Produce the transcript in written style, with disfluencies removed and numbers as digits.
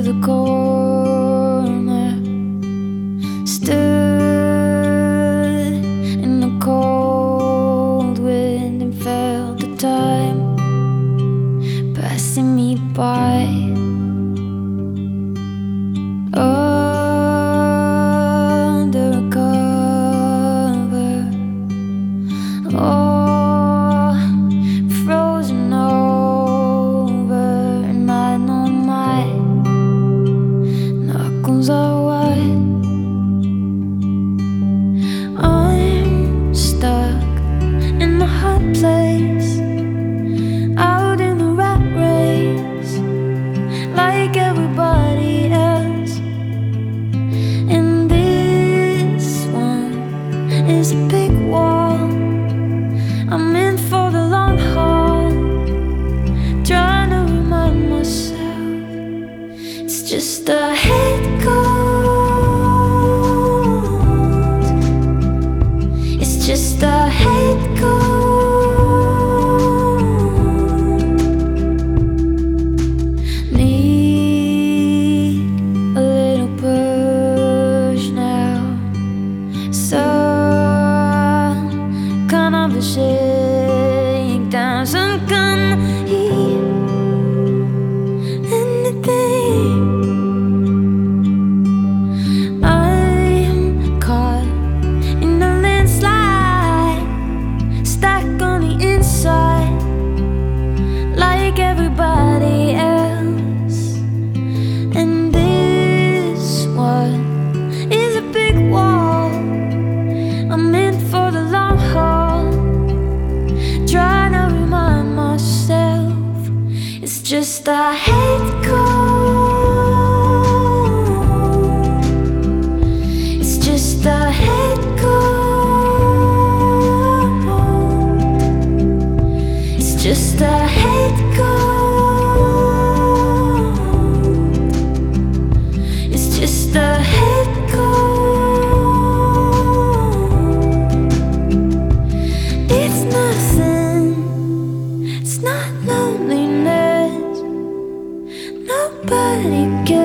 the corner, stood in the cold wind and felt the time passing me by. Under a cover, oh, frozen over, and I know my knuckles are white. I'm stuck in a hot place, out in the rat race, like everybody else. And this one is a big wall. I'm in for the long haul, trying to remind myself it's just a head cold. It's just a head cold. Need a little push now, some kind of a shakedown, some kind of heat, anything. I'm caught in a landslide, stuck on the inside, like everybody else. And this one is a big wall. I'm in for the long haul, trying to remind myself it's just a head cold. It's just a head cold. It's just a head cold. It's just a head cold. It's nothing, it's not loneliness. Nobody cares.